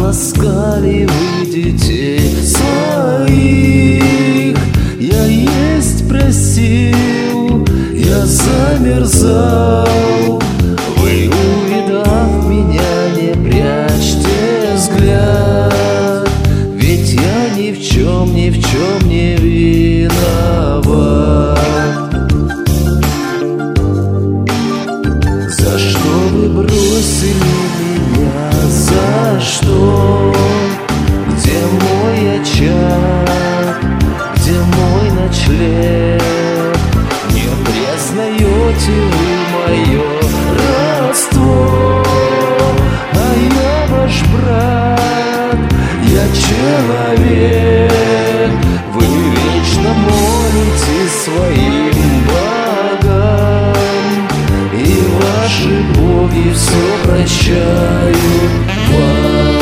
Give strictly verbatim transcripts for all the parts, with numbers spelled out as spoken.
ласкали вы детей своих. Я есть просил, я замерзал. Вы, увидав меня, не прячьте взгляд, ведь я ни в чем, ни в чем не виноват. За что вы бросили меня, за что? Где мой очаг, где мой ночлег? Не признаете вы мое родство, а я ваш брат, я человек. Вы вечно молитесь своим богам, и ваши боги все прощают вам.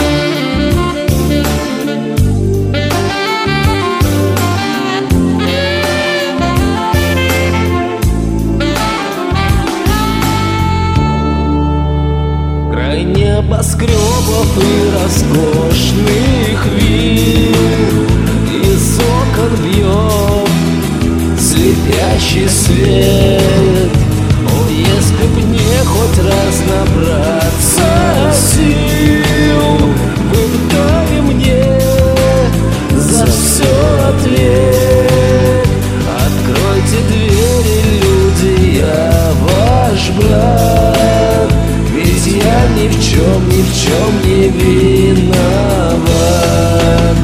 Край небоскребов и роскошных вилл, из окон бьет слепящий свет. О, если б мне хоть раз набраться сил, вы б дали мне за все ответ. Откройте двери, люди, я ваш брат, ведь я ни в чем, ни в чем не виноват.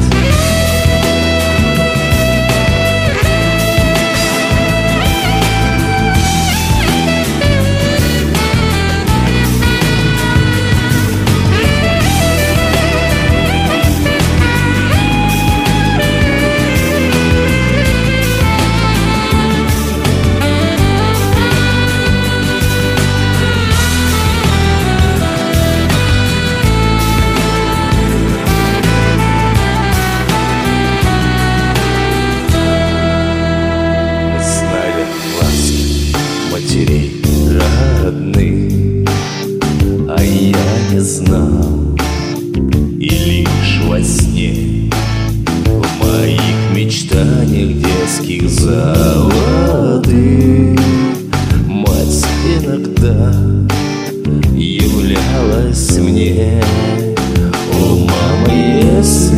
Родных, а я не знал, и лишь во сне, в моих мечтаниях детских золотых, мать иногда являлась мне. О, мама, если